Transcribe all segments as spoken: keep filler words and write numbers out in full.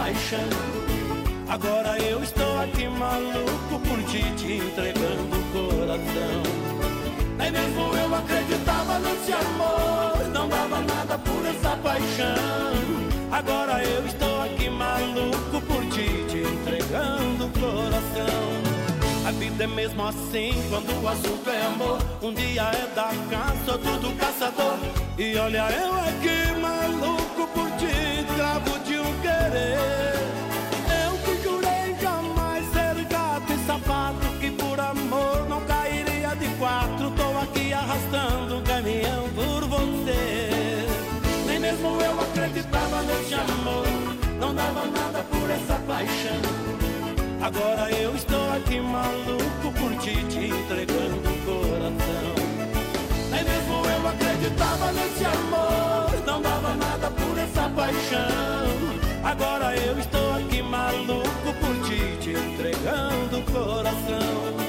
paixão. Agora eu estou aqui maluco por ti, te entregando o coração. Nem mesmo eu acreditava nesse amor, não dava nada por essa paixão. Agora eu estou aqui maluco por ti, te entregando o coração. A vida é mesmo assim, quando o assunto é amor. Um dia é da caça, outro do caçador. E olha eu aqui maluco por ti, escravo de um querer. Eu que jurei jamais ser gato e sapato, que por amor não cairia de quatro. Tô aqui arrastando um caminhão por você. Nem mesmo eu acreditava nesse amor, não dava nada por essa paixão. Agora eu estou aqui maluco por ti, te entregando o coração. Nem mesmo eu acreditava nesse amor, não dava nada por essa paixão. Agora eu estou aqui maluco por ti, te entregando o coração.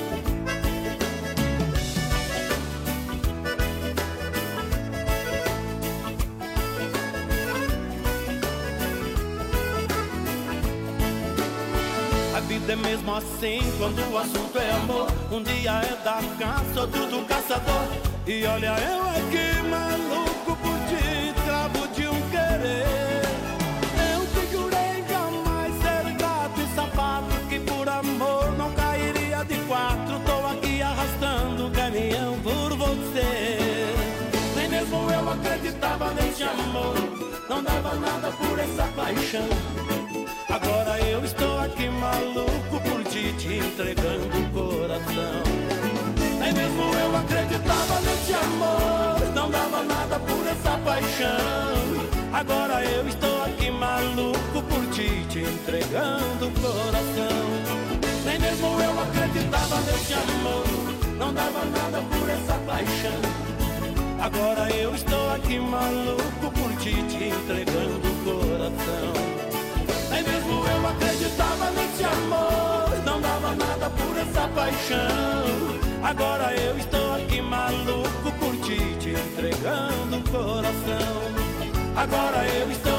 A vida é mesmo assim, quando o assunto é amor. Um dia é da caça, outro do caçador. E olha eu aqui maluco por ti, escravo de um querer. Eu que jurei jamais ser gato e sapato, que por amor não cairia de quatro. Tô aqui arrastando o caminhão por você. Nem mesmo eu acreditava nesse amor, não dava nada por essa paixão. Agora eu estou aqui maluco por ti, te entregando o coração. Nem mesmo eu acreditava nesse amor, não dava nada por essa paixão. Agora eu estou aqui maluco por ti, te entregando o coração. Nem mesmo eu acreditava nesse amor, não dava nada por essa paixão. Agora eu estou aqui maluco por ti, te entregando o coração. Nem mesmo eu acreditava nesse amor, não dava nada por essa paixão. Agora eu estou aqui maluco por ti, te entregando o coração. Agora eu estou